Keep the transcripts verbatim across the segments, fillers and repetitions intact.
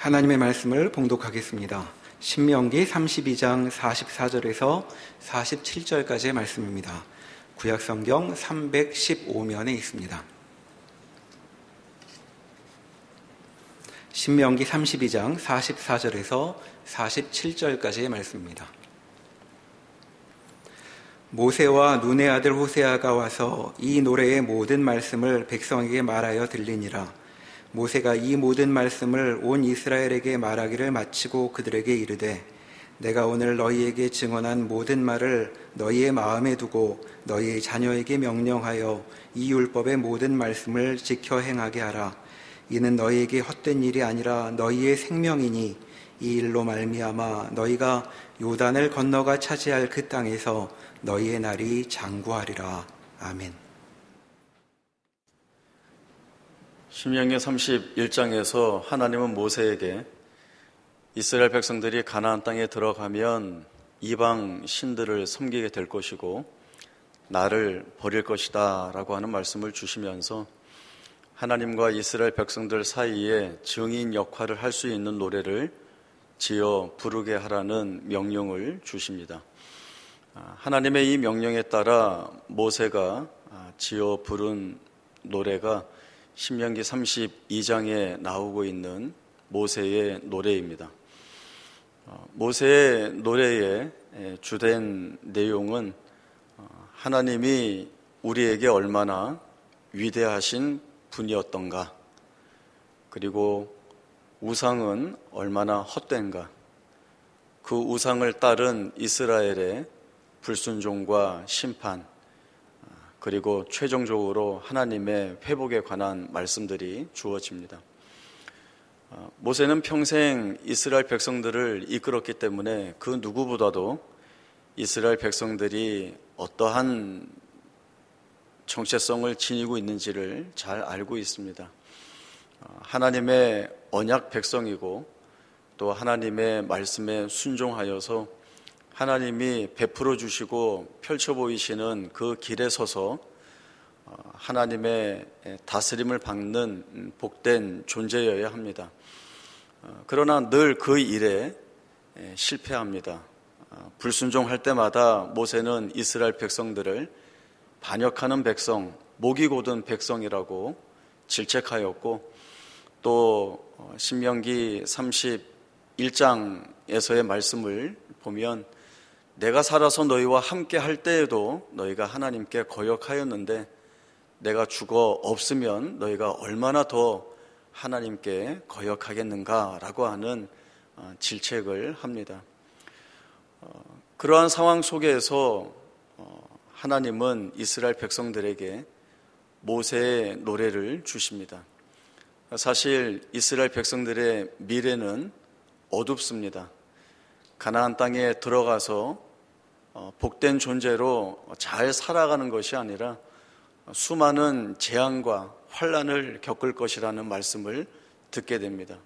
하나님의 말씀을 봉독하겠습니다. 신명기 삼십이 장 사십사 절에서 사십칠 절까지의 말씀입니다. 구약성경 삼백십오 면에 있습니다. 신명기 삼십이 장 사십사 절에서 사십칠 절까지의 말씀입니다. 모세와 눈의 아들 호세아가 와서 이 노래의 모든 말씀을 백성에게 말하여 들리니라. 모세가 이 모든 말씀을 온 이스라엘에게 말하기를 마치고 그들에게 이르되 내가 오늘 너희에게 증언한 모든 말을 너희의 마음에 두고 너희의 자녀에게 명령하여 이 율법의 모든 말씀을 지켜 행하게 하라. 이는 너희에게 헛된 일이 아니라 너희의 생명이니 이 일로 말미암아 너희가 요단을 건너가 차지할 그 땅에서 너희의 날이 장구하리라. 아멘. 신명기 삼십일 장에서 하나님은 모세에게 이스라엘 백성들이 가나안 땅에 들어가면 이방 신들을 섬기게 될 것이고 나를 버릴 것이다 라고 하는 말씀을 주시면서 하나님과 이스라엘 백성들 사이에 증인 역할을 할 수 있는 노래를 지어 부르게 하라는 명령을 주십니다. 하나님의 이 명령에 따라 모세가 지어 부른 노래가 신명기 삼십이 장에 나오고 있는 모세의 노래입니다. 모세의 노래의 주된 내용은 하나님이 우리에게 얼마나 위대하신 분이었던가, 그리고 우상은 얼마나 헛된가, 그 우상을 따른 이스라엘의 불순종과 심판, 그리고 최종적으로 하나님의 회복에 관한 말씀들이 주어집니다. 모세는 평생 이스라엘 백성들을 이끌었기 때문에 그 누구보다도 이스라엘 백성들이 어떠한 정체성을 지니고 있는지를 잘 알고 있습니다. 하나님의 언약 백성이고 또 하나님의 말씀에 순종하여서 하나님이 베풀어 주시고 펼쳐 보이시는 그 길에 서서 하나님의 다스림을 받는 복된 존재여야 합니다. 그러나 늘 그 일에 실패합니다. 불순종할 때마다 모세는 이스라엘 백성들을 반역하는 백성, 목이 곧은 백성이라고 질책하였고, 또 신명기 삼십일 장에서의 말씀을 보면 내가 살아서 너희와 함께 할 때에도 너희가 하나님께 거역하였는데 내가 죽어 없으면 너희가 얼마나 더 하나님께 거역하겠는가라고 하는 질책을 합니다. 그러한 상황 속에서 하나님은 이스라엘 백성들에게 모세의 노래를 주십니다. 사실 이스라엘 백성들의 미래는 어둡습니다. 가나안 땅에 들어가서 복된 존재로 잘 살아가는 것이 아니라 수많은 재앙과 환난을 겪을 것이라는 말씀을 듣게 됩니다.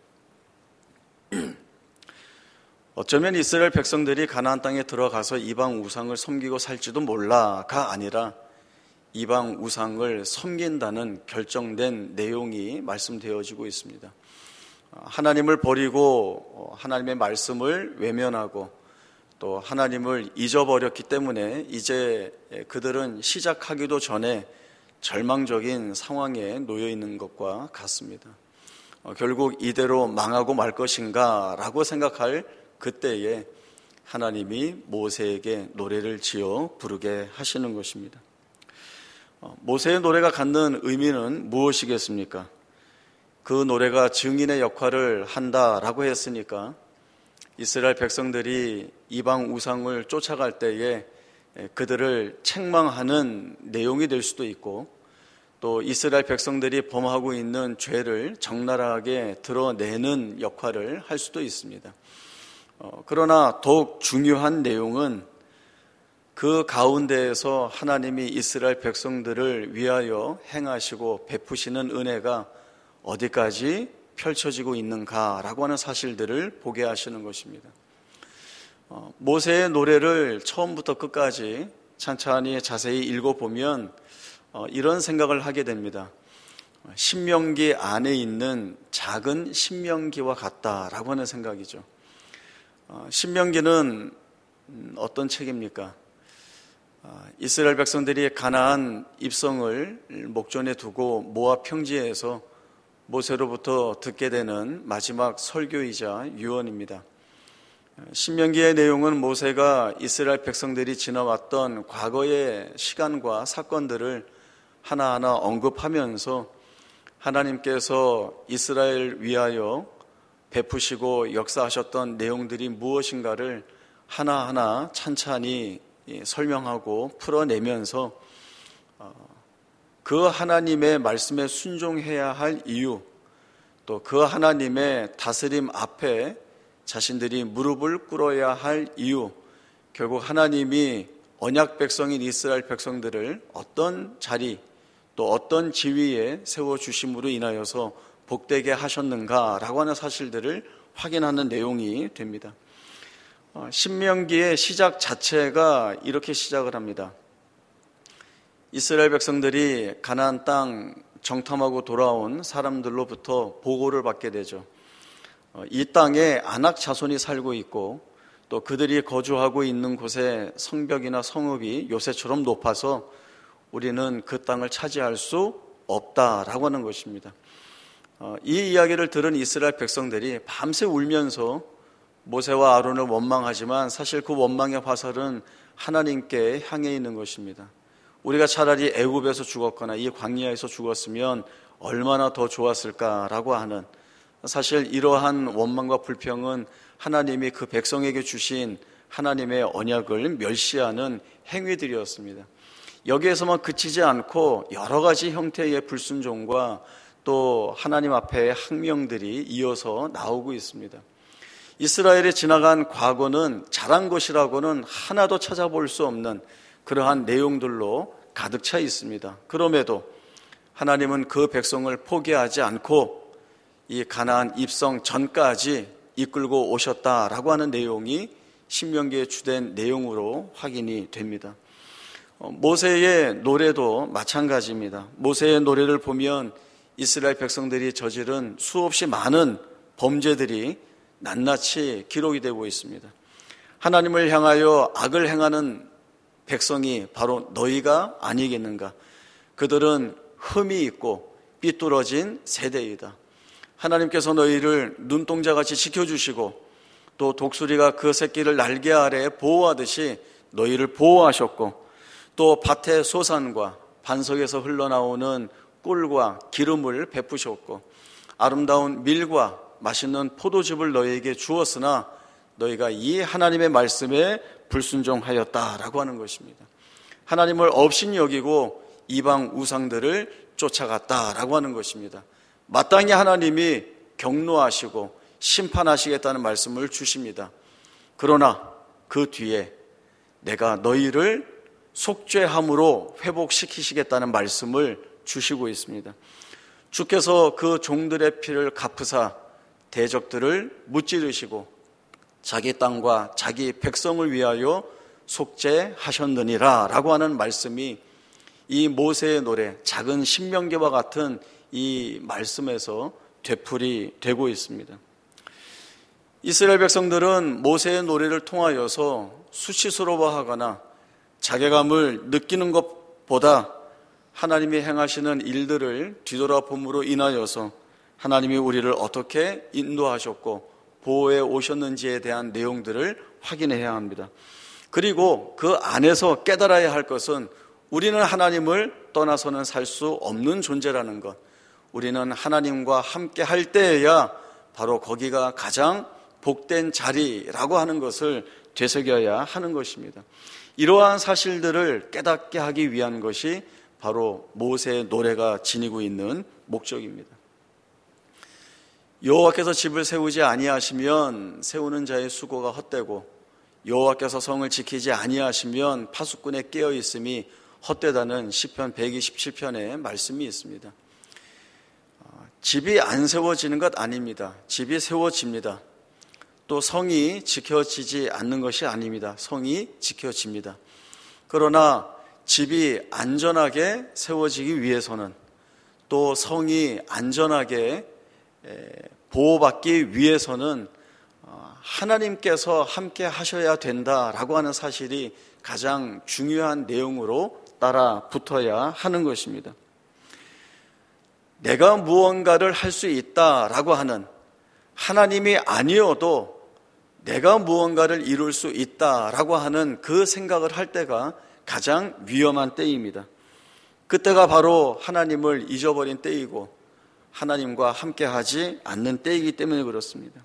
어쩌면 이스라엘 백성들이 가나안 땅에 들어가서 이방 우상을 섬기고 살지도 몰라가 아니라 이방 우상을 섬긴다는 결정된 내용이 말씀되어지고 있습니다. 하나님을 버리고 하나님의 말씀을 외면하고 또 하나님을 잊어버렸기 때문에 이제 그들은 시작하기도 전에 절망적인 상황에 놓여 있는 것과 같습니다. 결국 이대로 망하고 말 것인가 라고 생각할 그때에 하나님이 모세에게 노래를 지어 부르게 하시는 것입니다. 모세의 노래가 갖는 의미는 무엇이겠습니까? 그 노래가 증인의 역할을 한다라고 했으니까 이스라엘 백성들이 이방 우상을 쫓아갈 때에 그들을 책망하는 내용이 될 수도 있고, 또 이스라엘 백성들이 범하고 있는 죄를 적나라하게 드러내는 역할을 할 수도 있습니다. 그러나 더욱 중요한 내용은 그 가운데에서 하나님이 이스라엘 백성들을 위하여 행하시고 베푸시는 은혜가 어디까지 펼쳐지고 있는가라고 하는 사실들을 보게 하시는 것입니다. 모세의 노래를 처음부터 끝까지 찬찬히 자세히 읽어보면 이런 생각을 하게 됩니다. 신명기 안에 있는 작은 신명기와 같다라고 하는 생각이죠. 신명기는 어떤 책입니까? 이스라엘 백성들이 가나안 입성을 목전에 두고 모압 평지에서 모세로부터 듣게 되는 마지막 설교이자 유언입니다. 신명기의 내용은 모세가 이스라엘 백성들이 지나왔던 과거의 시간과 사건들을 하나하나 언급하면서 하나님께서 이스라엘 위하여 베푸시고 역사하셨던 내용들이 무엇인가를 하나하나 찬찬히 설명하고 풀어내면서 그 하나님의 말씀에 순종해야 할 이유, 또 그 하나님의 다스림 앞에 자신들이 무릎을 꿇어야 할 이유, 결국 하나님이 언약 백성인 이스라엘 백성들을 어떤 자리 또 어떤 지위에 세워주심으로 인하여서 복되게 하셨는가라고 하는 사실들을 확인하는 내용이 됩니다. 신명기의 시작 자체가 이렇게 시작을 합니다. 이스라엘 백성들이 가나안 땅 정탐하고 돌아온 사람들로부터 보고를 받게 되죠. 이 땅에 아낙 자손이 살고 있고 또 그들이 거주하고 있는 곳에 성벽이나 성읍이 요새처럼 높아서 우리는 그 땅을 차지할 수 없다라고 하는 것입니다. 이 이야기를 들은 이스라엘 백성들이 밤새 울면서 모세와 아론을 원망하지만 사실 그 원망의 화살은 하나님께 향해 있는 것입니다. 우리가 차라리 애굽에서 죽었거나 이 광야에서 죽었으면 얼마나 더 좋았을까라고 하는, 사실 이러한 원망과 불평은 하나님이 그 백성에게 주신 하나님의 언약을 멸시하는 행위들이었습니다. 여기에서만 그치지 않고 여러 가지 형태의 불순종과 또 하나님 앞에 항명들이 이어서 나오고 있습니다. 이스라엘이 지나간 과거는 잘한 것이라고는 하나도 찾아볼 수 없는 그러한 내용들로 가득 차 있습니다. 그럼에도 하나님은 그 백성을 포기하지 않고 이 가나안 입성 전까지 이끌고 오셨다라고 하는 내용이 신명기에 주된 내용으로 확인이 됩니다. 모세의 노래도 마찬가지입니다. 모세의 노래를 보면 이스라엘 백성들이 저지른 수없이 많은 범죄들이 낱낱이 기록이 되고 있습니다. 하나님을 향하여 악을 행하는 백성이 바로 너희가 아니겠는가? 그들은 흠이 있고 삐뚤어진 세대이다. 하나님께서 너희를 눈동자같이 지켜주시고 또 독수리가 그 새끼를 날개 아래 보호하듯이 너희를 보호하셨고 또 밭의 소산과 반석에서 흘러나오는 꿀과 기름을 베푸셨고 아름다운 밀과 맛있는 포도즙을 너희에게 주었으나 너희가 이 하나님의 말씀에 불순종하였다라고 하는 것입니다. 하나님을 업신 여기고 이방 우상들을 쫓아갔다라고 하는 것입니다. 마땅히 하나님이 경노하시고 심판하시겠다는 말씀을 주십니다. 그러나 그 뒤에 내가 너희를 속죄함으로 회복시키시겠다는 말씀을 주시고 있습니다. 주께서 그 종들의 피를 갚으사 대적들을 무찌르시고 자기 땅과 자기 백성을 위하여 속죄하셨느니라 라고 하는 말씀이 이 모세의 노래, 작은 신명기와 같은 이 말씀에서 되풀이 되고 있습니다. 이스라엘 백성들은 모세의 노래를 통하여서 수치스러워하거나 자괴감을 느끼는 것보다 하나님이 행하시는 일들을 뒤돌아봄으로 인하여서 하나님이 우리를 어떻게 인도하셨고 보호해 오셨는지에 대한 내용들을 확인해야 합니다. 그리고 그 안에서 깨달아야 할 것은 우리는 하나님을 떠나서는 살 수 없는 존재라는 것, 우리는 하나님과 함께 할 때에야 바로 거기가 가장 복된 자리라고 하는 것을 되새겨야 하는 것입니다. 이러한 사실들을 깨닫게 하기 위한 것이 바로 모세의 노래가 지니고 있는 목적입니다. 여호와께서 집을 세우지 아니하시면 세우는 자의 수고가 헛되고 여호와께서 성을 지키지 아니하시면 파수꾼의 깨어 있음이 헛되다는 시편 백이십칠 편의 말씀이 있습니다. 집이 안 세워지는 것 아닙니다. 집이 세워집니다. 또 성이 지켜지지 않는 것이 아닙니다. 성이 지켜집니다. 그러나 집이 안전하게 세워지기 위해서는 또 성이 안전하게 보호받기 위해서는 하나님께서 함께 하셔야 된다라고 하는 사실이 가장 중요한 내용으로 따라 붙어야 하는 것입니다. 내가 무언가를 할 수 있다라고 하는, 하나님이 아니어도 내가 무언가를 이룰 수 있다라고 하는 그 생각을 할 때가 가장 위험한 때입니다. 그때가 바로 하나님을 잊어버린 때이고 하나님과 함께하지 않는 때이기 때문에 그렇습니다.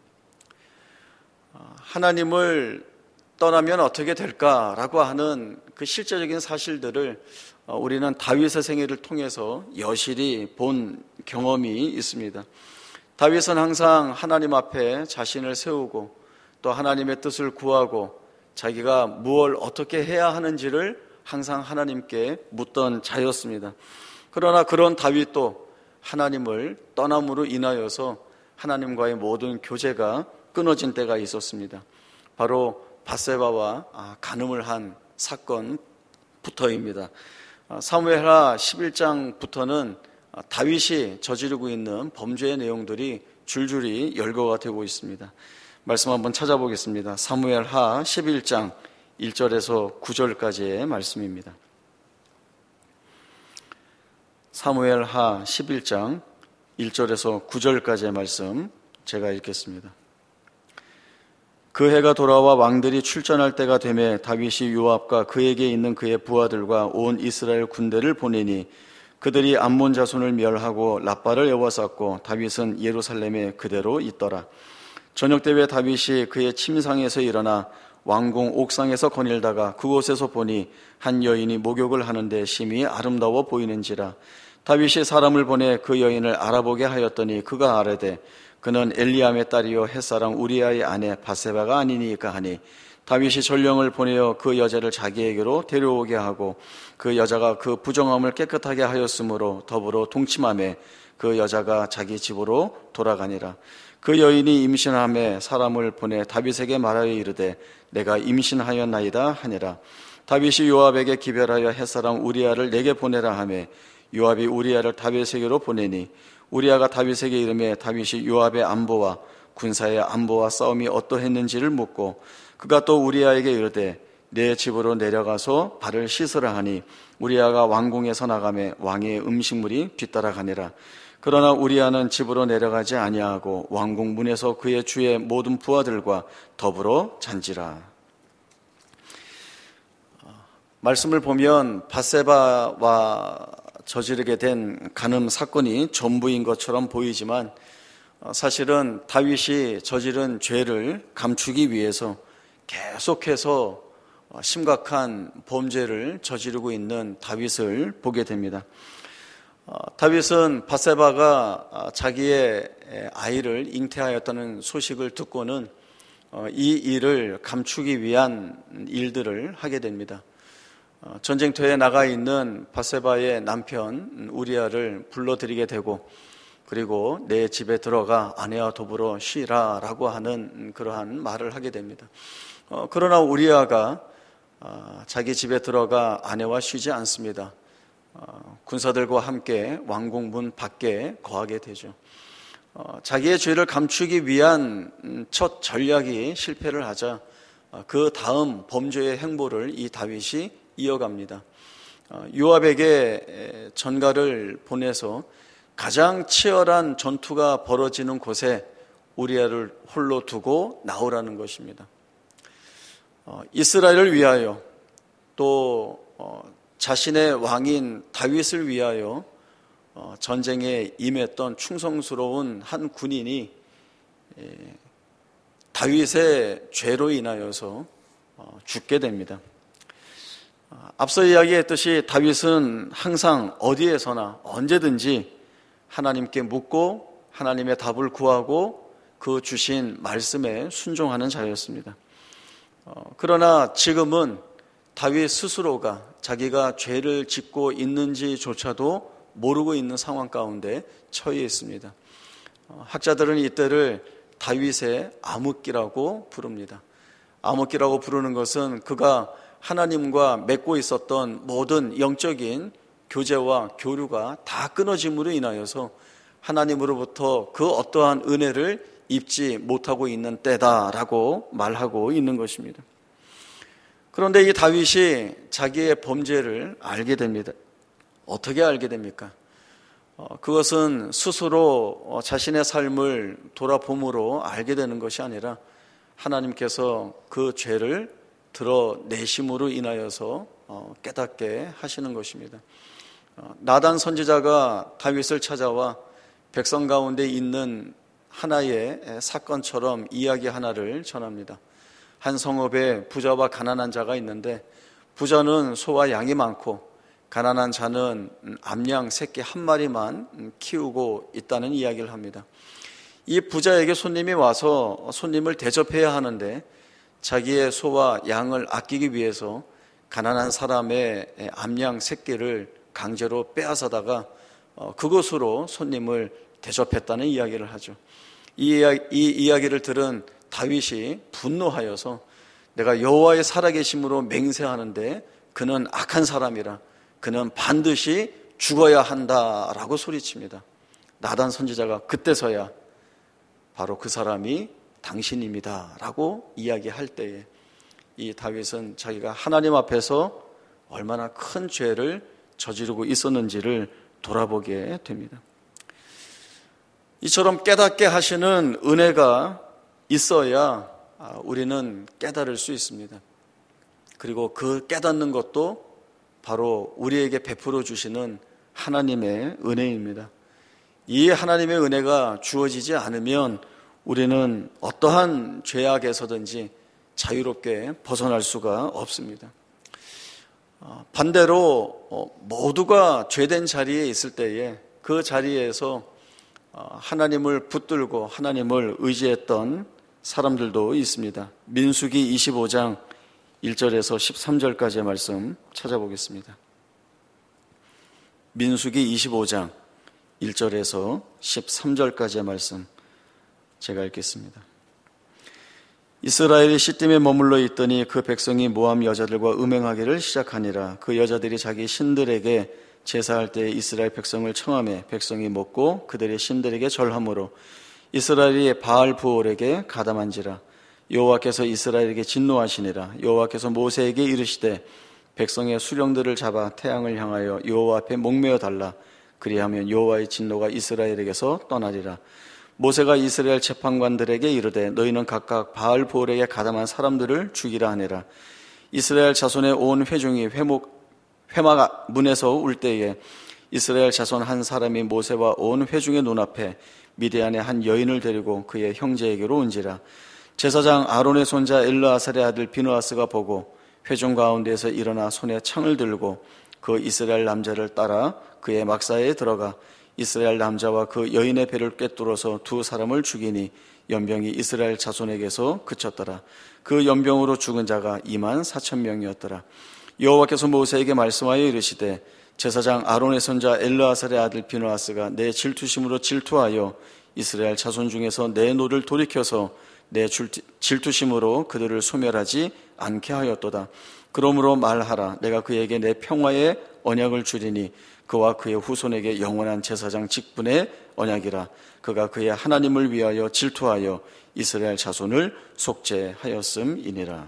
하나님을 떠나면 어떻게 될까라고 하는 그 실제적인 사실들을 우리는 다윗의 생애를 통해서 여실히 본 경험이 있습니다. 다윗은 항상 하나님 앞에 자신을 세우고 또 하나님의 뜻을 구하고 자기가 무엇을 어떻게 해야 하는지를 항상 하나님께 묻던 자였습니다. 그러나 그런 다윗도 하나님을 떠남으로 인하여서 하나님과의 모든 교제가 끊어진 때가 있었습니다. 바로 밧세바와 간음을 한 사건부터입니다. 사무엘하 십일 장부터는 다윗이 저지르고 있는 범죄의 내용들이 줄줄이 열거가 되고 있습니다. 말씀 한번 찾아보겠습니다. 사무엘하 십일 장 일 절에서 구 절까지의 말씀입니다. 사무엘하 십일 장 일 절에서 구 절까지의 말씀 제가 읽겠습니다. 그 해가 돌아와 왕들이 출전할 때가 되매 다윗이 요압과 그에게 있는 그의 부하들과 온 이스라엘 군대를 보내니 그들이 암몬 자손을 멸하고 라빠를 에워쌌고 다윗은 예루살렘에 그대로 있더라. 저녁 때에 다윗이 그의 침상에서 일어나 왕궁 옥상에서 거닐다가 그곳에서 보니 한 여인이 목욕을 하는데 심히 아름다워 보이는지라. 다윗이 사람을 보내 그 여인을 알아보게 하였더니 그가 아뢰되 그는 엘리암의 딸이요 햇사람 우리아의 아내 밧세바가 아니니까 하니 다윗이 전령을 보내어 그 여자를 자기에게로 데려오게 하고 그 여자가 그 부정함을 깨끗하게 하였으므로 더불어 동침하며 그 여자가 자기 집으로 돌아가니라. 그 여인이 임신함에 사람을 보내 다윗에게 말하여 이르되 내가 임신하였나이다 하니라. 다윗이 요압에게 기별하여 햇사람 우리아를 내게 보내라 하매 요압이 우리아를 다윗에게로 보내니 우리아가 다윗에게 이르매 다윗이 요압의 안보와 군사의 안보와 싸움이 어떠했는지를 묻고 그가 또 우리아에게 이르되 내 집으로 내려가서 발을 씻으라 하니 우리아가 왕궁에서 나가매 왕의 음식물이 뒤따라가니라. 그러나 우리아는 집으로 내려가지 아니하고 왕궁 문에서 그의 주의 모든 부하들과 더불어 잔지라. 말씀을 보면 밧세바와 저지르게 된 간음 사건이 전부인 것처럼 보이지만 사실은 다윗이 저지른 죄를 감추기 위해서 계속해서 심각한 범죄를 저지르고 있는 다윗을 보게 됩니다. 다윗은 밧세바가 자기의 아이를 잉태하였다는 소식을 듣고는 이 일을 감추기 위한 일들을 하게 됩니다. 전쟁터에 나가 있는 밧세바의 남편 우리아를 불러들이게 되고 그리고 내 집에 들어가 아내와 더불어 쉬라 라고 하는 그러한 말을 하게 됩니다. 그러나 우리아가 자기 집에 들어가 아내와 쉬지 않습니다. 군사들과 함께 왕궁 문 밖에 거하게 되죠. 자기의 죄를 감추기 위한 첫 전략이 실패를 하자 그 다음 범죄의 행보를 이 다윗이 이어갑니다. 요압에게 전가를 보내서 가장 치열한 전투가 벌어지는 곳에 우리아를 홀로 두고 나오라는 것입니다. 이스라엘을 위하여 또 자신의 왕인 다윗을 위하여 전쟁에 임했던 충성스러운 한 군인이 다윗의 죄로 인하여서 죽게 됩니다. 앞서 이야기했듯이 다윗은 항상 어디에서나 언제든지 하나님께 묻고 하나님의 답을 구하고 그 주신 말씀에 순종하는 자였습니다. 그러나 지금은 다윗 스스로가 자기가 죄를 짓고 있는지조차도 모르고 있는 상황 가운데 처해 있습니다. 학자들은 이때를 다윗의 암흑기라고 부릅니다. 암흑기라고 부르는 것은 그가 하나님과 맺고 있었던 모든 영적인 교제와 교류가 다 끊어짐으로 인하여서 하나님으로부터 그 어떠한 은혜를 입지 못하고 있는 때다라고 말하고 있는 것입니다. 그런데 이 다윗이 자기의 범죄를 알게 됩니다. 어떻게 알게 됩니까? 어, 그것은 스스로 자신의 삶을 돌아봄으로 알게 되는 것이 아니라 하나님께서 그 죄를 드러내심으로 인하여서 어, 깨닫게 하시는 것입니다. 어, 나단 선지자가 다윗을 찾아와 백성 가운데 있는 하나의 사건처럼 이야기 하나를 전합니다. 한 성읍에 부자와 가난한 자가 있는데 부자는 소와 양이 많고 가난한 자는 암양 새끼 한 마리만 키우고 있다는 이야기를 합니다. 이 부자에게 손님이 와서 손님을 대접해야 하는데 자기의 소와 양을 아끼기 위해서 가난한 사람의 암양 새끼를 강제로 빼앗아다가 그것으로 손님을 대접했다는 이야기를 하죠. 이, 이야기, 이 이야기를 들은 다윗이 분노하여서 내가 여호와의 살아계심으로 맹세하는데 그는 악한 사람이라 그는 반드시 죽어야 한다라고 소리칩니다. 나단 선지자가 그때서야 바로 그 사람이 당신입니다 라고 이야기할 때에 이 다윗은 자기가 하나님 앞에서 얼마나 큰 죄를 저지르고 있었는지를 돌아보게 됩니다. 이처럼 깨닫게 하시는 은혜가 있어야 우리는 깨달을 수 있습니다. 그리고 그 깨닫는 것도 바로 우리에게 베풀어 주시는 하나님의 은혜입니다. 이 하나님의 은혜가 주어지지 않으면 우리는 어떠한 죄악에서든지 자유롭게 벗어날 수가 없습니다. 반대로 모두가 죄된 자리에 있을 때에 그 자리에서 하나님을 붙들고 하나님을 의지했던 사람들도 있습니다. 민수기 이십오 장 일 절에서 십삼 절까지의 말씀 찾아보겠습니다. 민수기 이십오 장 일 절에서 십삼 절까지의 말씀 제가 읽겠습니다. 이스라엘이 시딤에 머물러 있더니 그 백성이 모압 여자들과 음행하기를 시작하니라. 그 여자들이 자기 신들에게 제사할 때 이스라엘 백성을 청하매 백성이 먹고 그들의 신들에게 절함으로 이스라엘이 바알 부올에게 가담한지라. 여호와께서 이스라엘에게 진노하시니라. 여호와께서 모세에게 이르시되 백성의 수령들을 잡아 태양을 향하여 여호와 앞에 목매어 달라. 그리하면 여호와의 진노가 이스라엘에게서 떠나리라. 모세가 이스라엘 재판관들에게 이르되 너희는 각각 바알 부올에게 가담한 사람들을 죽이라 하니라. 이스라엘 자손의 온 회중이 회목 회막 문에서 울 때에 이스라엘 자손 한 사람이 모세와 온 회중의 눈앞에 미디안의 한 여인을 데리고 그의 형제에게로 온지라. 제사장 아론의 손자 엘르아살의 아들 비느하스가 보고 회중 가운데에서 일어나 손에 창을 들고 그 이스라엘 남자를 따라 그의 막사에 들어가 이스라엘 남자와 그 여인의 배를 꿰뚫어서 두 사람을 죽이니 연병이 이스라엘 자손에게서 그쳤더라. 그 연병으로 죽은 자가 이만 사천 명이었더라. 여호와께서 모세에게 말씀하여 이르시되 제사장 아론의 손자 엘르아살의 아들 비느하스가 내 질투심으로 질투하여 이스라엘 자손 중에서 내 노를 돌이켜서 내 질투심으로 그들을 소멸하지 않게 하였도다. 그러므로 말하라. 내가 그에게 내 평화의 언약을 주리니 그와 그의 후손에게 영원한 제사장 직분의 언약이라. 그가 그의 하나님을 위하여 질투하여 이스라엘 자손을 속죄하였음이니라.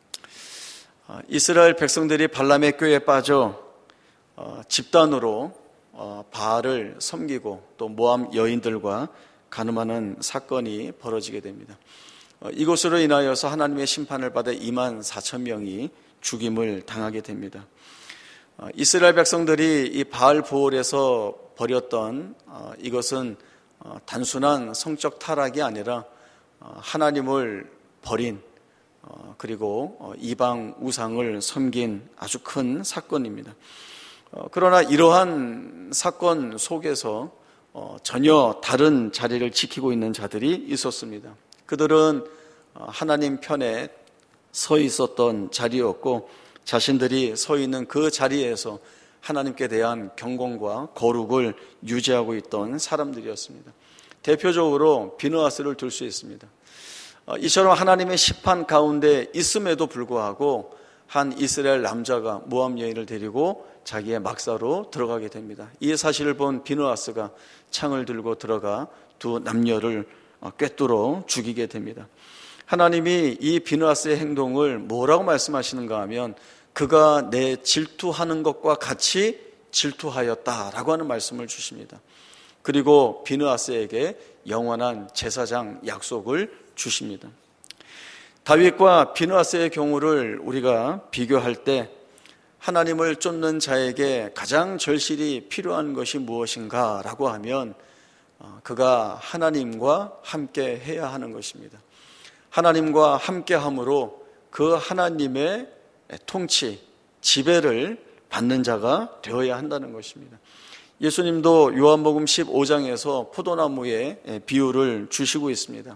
이스라엘 백성들이 발람의 꾀에 빠져 집단으로 바알을 섬기고 또 모압 여인들과 간음하는 사건이 벌어지게 됩니다. 이것으로 인하여서 하나님의 심판을 받아 이만 사천 명이 죽임을 당하게 됩니다. 이스라엘 백성들이 이 바알 부올에서 벌였던 이것은 단순한 성적 타락이 아니라 하나님을 버린 그리고 이방 우상을 섬긴 아주 큰 사건입니다. 그러나 이러한 사건 속에서 전혀 다른 자리를 지키고 있는 자들이 있었습니다. 그들은 하나님 편에 서 있었던 자리였고 자신들이 서 있는 그 자리에서 하나님께 대한 경건과 거룩을 유지하고 있던 사람들이었습니다. 대표적으로 비느하스를 들 수 있습니다. 이처럼 하나님의 심판 가운데 있음에도 불구하고 한 이스라엘 남자가 모압 여인을 데리고 자기의 막사로 들어가게 됩니다. 이 사실을 본 비느하스가 창을 들고 들어가 두 남녀를 꿰뚫어 죽이게 됩니다. 하나님이 이 비느하스의 행동을 뭐라고 말씀하시는가 하면 그가 내 질투하는 것과 같이 질투하였다라고 하는 말씀을 주십니다. 그리고 비느하스에게 영원한 제사장 약속을 주십니다. 다윗과 비느하스의 경우를 우리가 비교할 때 하나님을 쫓는 자에게 가장 절실히 필요한 것이 무엇인가 라고 하면 그가 하나님과 함께 해야 하는 것입니다. 하나님과 함께 함으로 그 하나님의 통치, 지배를 받는 자가 되어야 한다는 것입니다. 예수님도 요한복음 십오 장에서 포도나무의 비유를 주시고 있습니다.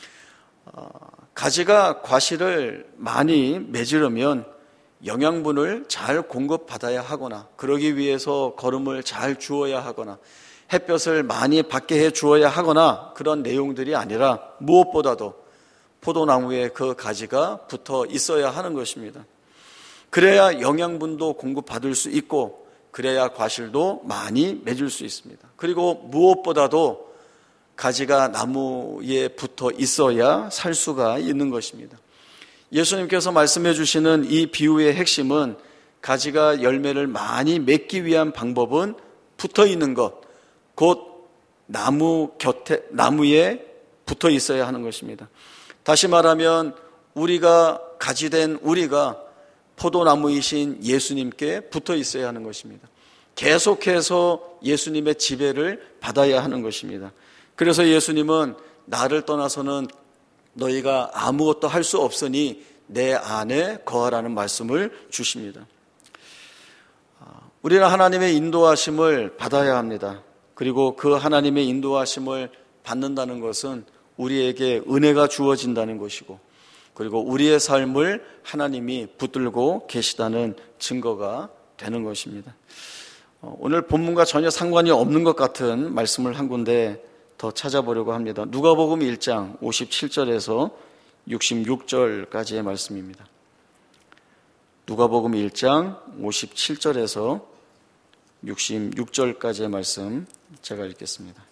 가지가 과실을 많이 맺으려면 영양분을 잘 공급받아야 하거나 그러기 위해서 거름을 잘 주어야 하거나 햇볕을 많이 받게 해 주어야 하거나 그런 내용들이 아니라 무엇보다도 포도나무에 그 가지가 붙어 있어야 하는 것입니다. 그래야 영양분도 공급받을 수 있고 그래야 과실도 많이 맺을 수 있습니다. 그리고 무엇보다도 가지가 나무에 붙어 있어야 살 수가 있는 것입니다. 예수님께서 말씀해 주시는 이 비유의 핵심은 가지가 열매를 많이 맺기 위한 방법은 붙어 있는 것, 곧 나무 곁에, 나무에 붙어 있어야 하는 것입니다. 다시 말하면 우리가 가지된 우리가 포도나무이신 예수님께 붙어 있어야 하는 것입니다. 계속해서 예수님의 지배를 받아야 하는 것입니다. 그래서 예수님은 나를 떠나서는 너희가 아무것도 할 수 없으니 내 안에 거하라는 말씀을 주십니다. 우리는 하나님의 인도하심을 받아야 합니다. 그리고 그 하나님의 인도하심을 받는다는 것은 우리에게 은혜가 주어진다는 것이고 그리고 우리의 삶을 하나님이 붙들고 계시다는 증거가 되는 것입니다. 오늘 본문과 전혀 상관이 없는 것 같은 말씀을 한 군데 더 찾아보려고 합니다. 누가복음 일 장 오십칠 절에서 육십육 절까지의 말씀입니다. 누가복음 일 장 오십칠 절에서 육십육 절까지의 말씀 제가 읽겠습니다.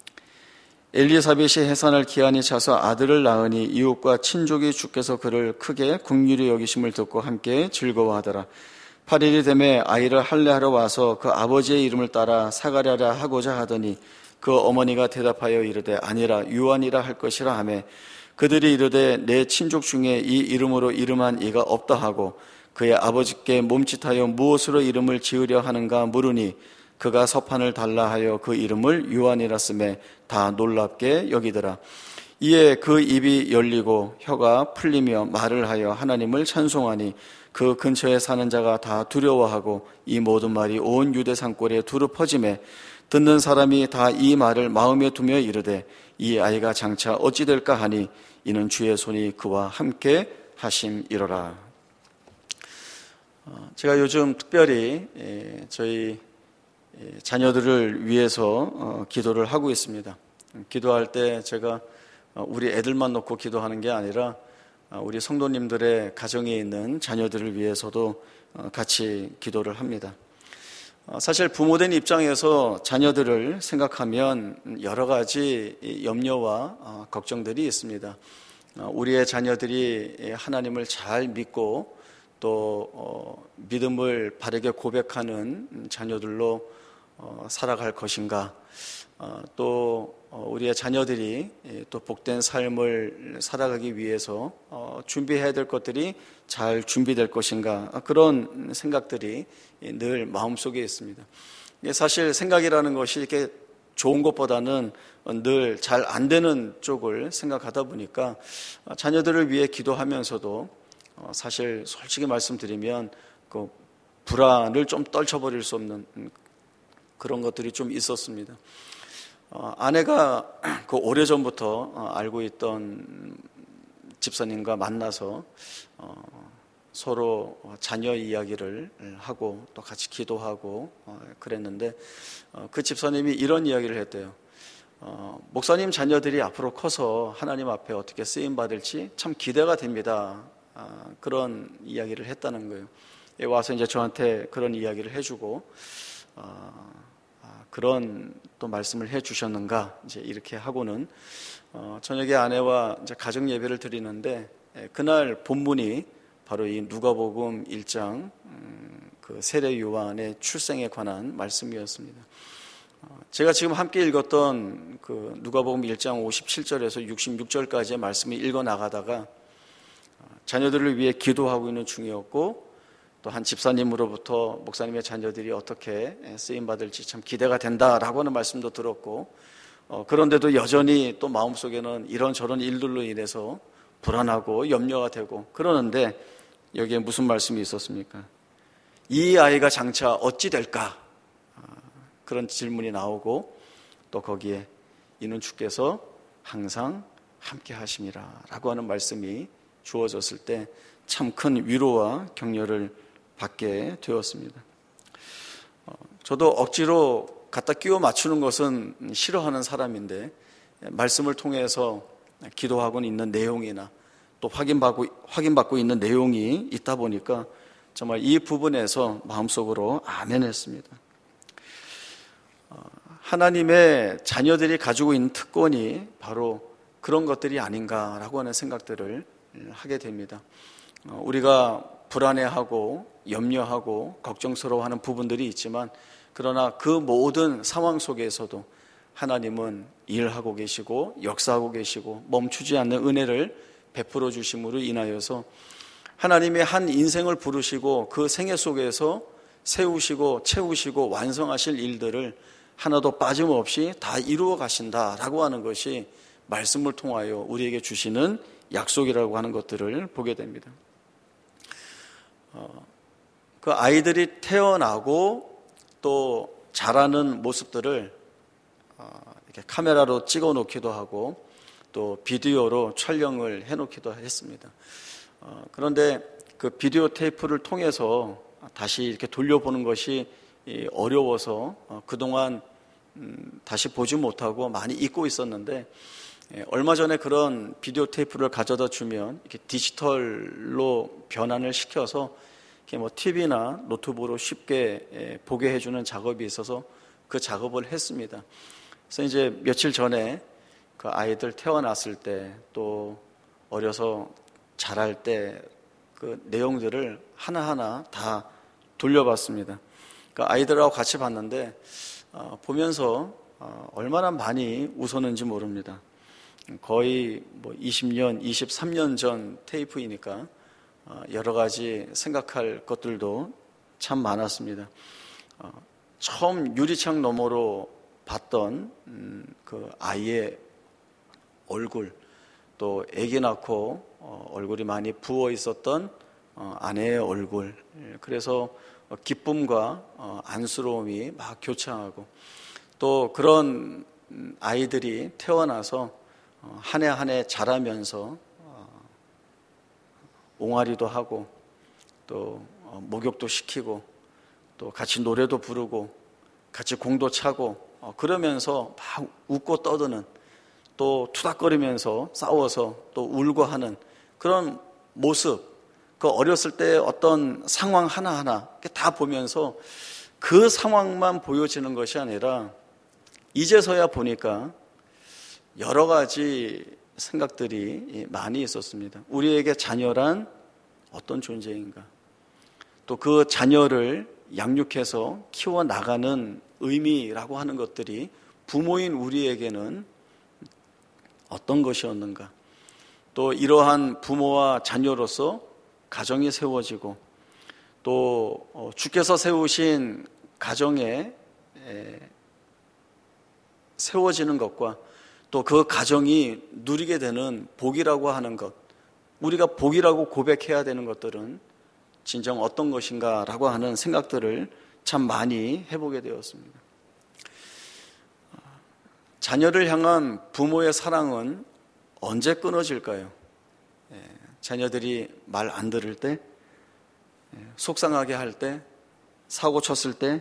엘리사벳이 해산할 기한이 차서 아들을 낳으니 이웃과 친족이 주께서 그를 크게 긍휼히 여기심을 듣고 함께 즐거워하더라. 팔 일이 되매 아이를 할례하러 와서 그 아버지의 이름을 따라 사가랴라 하고자 하더니 그 어머니가 대답하여 이르되 아니라 요한이라 할 것이라 하매 그들이 이르되 내 친족 중에 이 이름으로 이름한 이가 없다 하고 그의 아버지께 몸짓하여 무엇으로 이름을 지으려 하는가 물으니 그가 서판을 달라 하여 그 이름을 요한이라 쓰매 다 놀랍게 여기더라. 이에 그 입이 열리고 혀가 풀리며 말을 하여 하나님을 찬송하니 그 근처에 사는 자가 다 두려워하고 이 모든 말이 온 유대 산골에 두루 퍼지매 듣는 사람이 다 이 말을 마음에 두며 이르되 이 아이가 장차 어찌 될까 하니 이는 주의 손이 그와 함께 하심이로라. 제가 요즘 특별히 저희 자녀들을 위해서 기도를 하고 있습니다. 기도할 때 제가 우리 애들만 놓고 기도하는 게 아니라 우리 성도님들의 가정에 있는 자녀들을 위해서도 같이 기도를 합니다. 사실 부모된 입장에서 자녀들을 생각하면 여러 가지 염려와 걱정들이 있습니다. 우리의 자녀들이 하나님을 잘 믿고 또 믿음을 바르게 고백하는 자녀들로 살아갈 것인가, 또 우리의 자녀들이 또 복된 삶을 살아가기 위해서 준비해야 될 것들이 잘 준비될 것인가, 그런 생각들이 늘 마음속에 있습니다. 사실 생각이라는 것이 이렇게 좋은 것보다는 늘 잘 안 되는 쪽을 생각하다 보니까 자녀들을 위해 기도하면서도 사실 솔직히 말씀드리면 그 불안을 좀 떨쳐버릴 수 없는 그런 것들이 좀 있었습니다. 어, 아내가 그 오래전부터 어, 알고 있던 집사님과 만나서 어, 서로 자녀 이야기를 하고 또 같이 기도하고 어, 그랬는데 어, 그 집사님이 이런 이야기를 했대요. 어, 목사님 자녀들이 앞으로 커서 하나님 앞에 어떻게 쓰임 받을지 참 기대가 됩니다. 아, 그런 이야기를 했다는 거예요. 와서 이제 저한테 그런 이야기를 해주고 어, 그런 또 말씀을 해주셨는가 이제 이렇게 하고는 어, 저녁에 아내와 이제 가정 예배를 드리는데 그날 본문이 바로 이 누가복음 일 장 음, 그 세례 요한의 출생에 관한 말씀이었습니다. 어, 제가 지금 함께 읽었던 그 누가복음 일 장 오십칠 절에서 육십육 절까지의 말씀을 읽어 나가다가 자녀들을 위해 기도하고 있는 중이었고 또 한 집사님으로부터 목사님의 자녀들이 어떻게 쓰임받을지 참 기대가 된다라고 하는 말씀도 들었고 어, 그런데도 여전히 또 마음속에는 이런저런 일들로 인해서 불안하고 염려가 되고 그러는데 여기에 무슨 말씀이 있었습니까? 이 아이가 장차 어찌 될까? 그런 질문이 나오고 또 거기에 이는 주께서 항상 함께 하심이라 라고 하는 말씀이 주어졌을 때 참 큰 위로와 격려를 받게 되었습니다. 저도 억지로 갖다 끼워 맞추는 것은 싫어하는 사람인데 말씀을 통해서 기도하고는 있는 내용이나 또 확인받고, 확인받고 있는 내용이 있다 보니까 정말 이 부분에서 마음속으로 아멘 했습니다. 하나님의 자녀들이 가지고 있는 특권이 바로 그런 것들이 아닌가라고 하는 생각들을 하게 됩니다. 우리가 불안해하고 염려하고 걱정스러워하는 부분들이 있지만 그러나 그 모든 상황 속에서도 하나님은 일하고 계시고 역사하고 계시고 멈추지 않는 은혜를 베풀어 주심으로 인하여서 하나님의 한 인생을 부르시고 그 생애 속에서 세우시고 채우시고 완성하실 일들을 하나도 빠짐없이 다 이루어 가신다라고 하는 것이 말씀을 통하여 우리에게 주시는 약속이라고 하는 것들을 보게 됩니다. 어, 그 아이들이 태어나고 또 자라는 모습들을 어, 이렇게 카메라로 찍어 놓기도 하고 또 비디오로 촬영을 해 놓기도 했습니다. 어, 그런데 그 비디오 테이프를 통해서 다시 이렇게 돌려보는 것이 어려워서 어, 그동안 음, 다시 보지 못하고 많이 잊고 있었는데 예, 얼마 전에 그런 비디오 테이프를 가져다 주면 이렇게 디지털로 변환을 시켜서 이렇게 뭐 티비나 노트북으로 쉽게 예, 보게 해주는 작업이 있어서 그 작업을 했습니다. 그래서 이제 며칠 전에 그 아이들 태어났을 때 또 어려서 자랄 때 그 내용들을 하나하나 다 돌려봤습니다. 그 아이들하고 같이 봤는데 어, 보면서 어, 얼마나 많이 웃었는지 모릅니다. 거의 뭐 이십 년, 이십삼 년 전 테이프이니까 어, 여러 가지 생각할 것들도 참 많았습니다. 어, 처음 유리창 너머로 봤던 음, 그 아이의 얼굴, 또 아기 낳고 어, 얼굴이 많이 부어 있었던 어, 아내의 얼굴, 그래서 기쁨과 어, 안쓰러움이 막 교차하고 또 그런 아이들이 태어나서 한 해 한 해 자라면서 옹알이도 하고 또 목욕도 시키고 또 같이 노래도 부르고 같이 공도 차고 그러면서 막 웃고 떠드는 또 투닥거리면서 싸워서 또 울고 하는 그런 모습, 그 어렸을 때 어떤 상황 하나하나 다 보면서 그 상황만 보여지는 것이 아니라 이제서야 보니까 여러 가지 생각들이 많이 있었습니다. 우리에게 자녀란 어떤 존재인가? 또 그 자녀를 양육해서 키워나가는 의미라고 하는 것들이 부모인 우리에게는 어떤 것이었는가? 또 이러한 부모와 자녀로서 가정이 세워지고 또 주께서 세우신 가정에 세워지는 것과 또 그 가정이 누리게 되는 복이라고 하는 것, 우리가 복이라고 고백해야 되는 것들은 진정 어떤 것인가라고 하는 생각들을 참 많이 해보게 되었습니다. 자녀를 향한 부모의 사랑은 언제 끊어질까요? 자녀들이 말 안 들을 때, 속상하게 할 때, 사고 쳤을 때,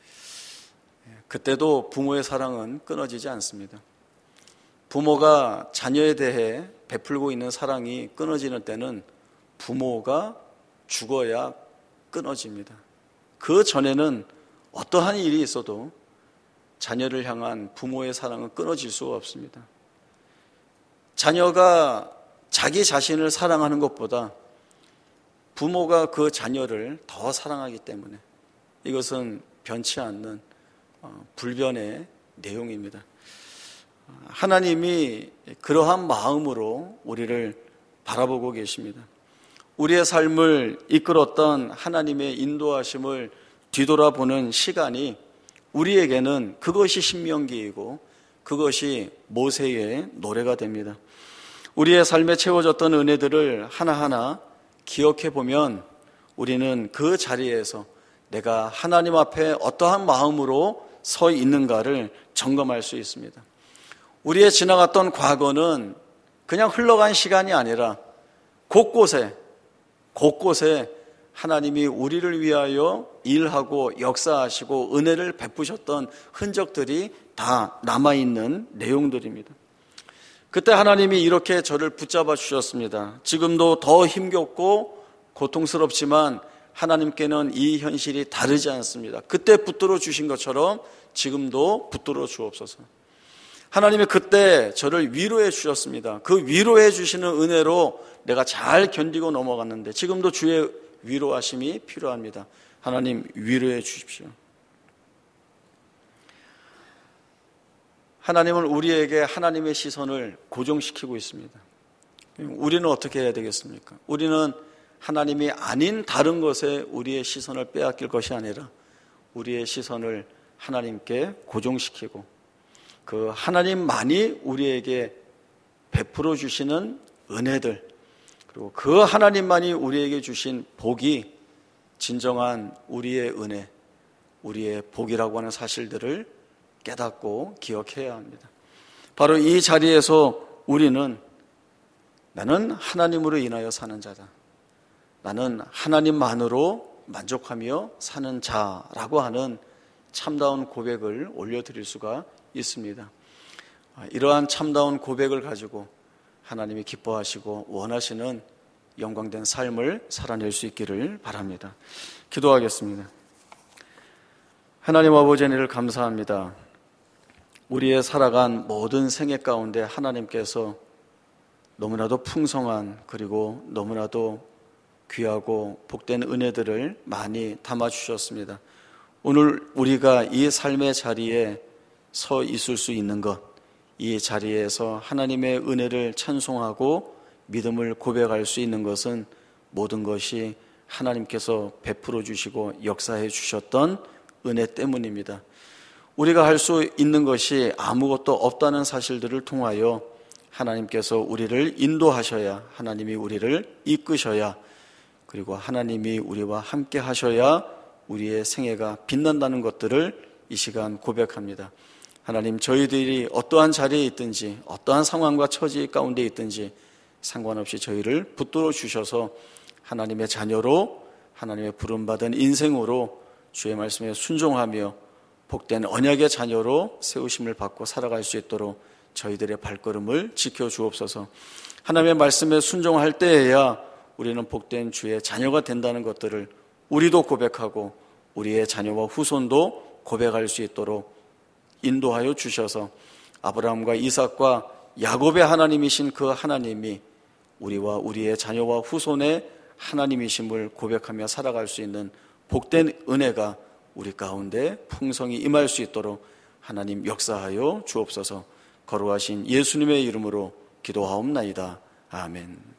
그때도 부모의 사랑은 끊어지지 않습니다. 부모가 자녀에 대해 베풀고 있는 사랑이 끊어지는 때는 부모가 죽어야 끊어집니다. 그 전에는 어떠한 일이 있어도 자녀를 향한 부모의 사랑은 끊어질 수가 없습니다. 자녀가 자기 자신을 사랑하는 것보다 부모가 그 자녀를 더 사랑하기 때문에 이것은 변치 않는 불변의 내용입니다. 하나님이 그러한 마음으로 우리를 바라보고 계십니다. 우리의 삶을 이끌었던 하나님의 인도하심을 뒤돌아보는 시간이 우리에게는 그것이 신명기이고 그것이 모세의 노래가 됩니다. 우리의 삶에 채워졌던 은혜들을 하나하나 기억해 보면 우리는 그 자리에서 내가 하나님 앞에 어떠한 마음으로 서 있는가를 점검할 수 있습니다. 우리의 지나갔던 과거는 그냥 흘러간 시간이 아니라 곳곳에 곳곳에 하나님이 우리를 위하여 일하고 역사하시고 은혜를 베푸셨던 흔적들이 다 남아있는 내용들입니다. 그때 하나님이 이렇게 저를 붙잡아 주셨습니다. 지금도 더 힘겹고 고통스럽지만 하나님께는 이 현실이 다르지 않습니다. 그때 붙들어 주신 것처럼 지금도 붙들어 주옵소서. 하나님이 그때 저를 위로해 주셨습니다. 그 위로해 주시는 은혜로 내가 잘 견디고 넘어갔는데 지금도 주의 위로하심이 필요합니다. 하나님 위로해 주십시오. 하나님은 우리에게 하나님의 시선을 고정시키고 있습니다. 우리는 어떻게 해야 되겠습니까? 우리는 하나님이 아닌 다른 것에 우리의 시선을 빼앗길 것이 아니라 우리의 시선을 하나님께 고정시키고 그 하나님만이 우리에게 베풀어 주시는 은혜들 그리고 그 하나님만이 우리에게 주신 복이 진정한 우리의 은혜, 우리의 복이라고 하는 사실들을 깨닫고 기억해야 합니다. 바로 이 자리에서 우리는 나는 하나님으로 인하여 사는 자다. 나는 하나님만으로 만족하며 사는 자라고 하는 참다운 고백을 올려드릴 수가 있습니다. 이러한 참다운 고백을 가지고 하나님이 기뻐하시고 원하시는 영광된 삶을 살아낼 수 있기를 바랍니다. 기도하겠습니다. 하나님 아버지 은혜를 감사합니다. 우리의 살아간 모든 생애 가운데 하나님께서 너무나도 풍성한 그리고 너무나도 귀하고 복된 은혜들을 많이 담아주셨습니다. 오늘 우리가 이 삶의 자리에 서 있을 수 있는 것, 이 자리에서 하나님의 은혜를 찬송하고 믿음을 고백할 수 있는 것은 모든 것이 하나님께서 베풀어 주시고 역사해 주셨던 은혜 때문입니다. 우리가 할 수 있는 것이 아무것도 없다는 사실들을 통하여 하나님께서 우리를 인도하셔야, 하나님이 우리를 이끄셔야, 그리고 하나님이 우리와 함께 하셔야 우리의 생애가 빛난다는 것들을 이 시간 고백합니다. 하나님, 저희들이 어떠한 자리에 있든지 어떠한 상황과 처지 가운데 있든지 상관없이 저희를 붙들어 주셔서 하나님의 자녀로, 하나님의 부름받은 인생으로 주의 말씀에 순종하며 복된 언약의 자녀로 세우심을 받고 살아갈 수 있도록 저희들의 발걸음을 지켜주옵소서. 하나님의 말씀에 순종할 때에야 우리는 복된 주의 자녀가 된다는 것들을 우리도 고백하고 우리의 자녀와 후손도 고백할 수 있도록 인도하여 주셔서 아브라함과 이삭과 야곱의 하나님이신 그 하나님이 우리와 우리의 자녀와 후손의 하나님이심을 고백하며 살아갈 수 있는 복된 은혜가 우리 가운데 풍성히 임할 수 있도록 하나님 역사하여 주옵소서. 거룩하신 예수님의 이름으로 기도하옵나이다. 아멘.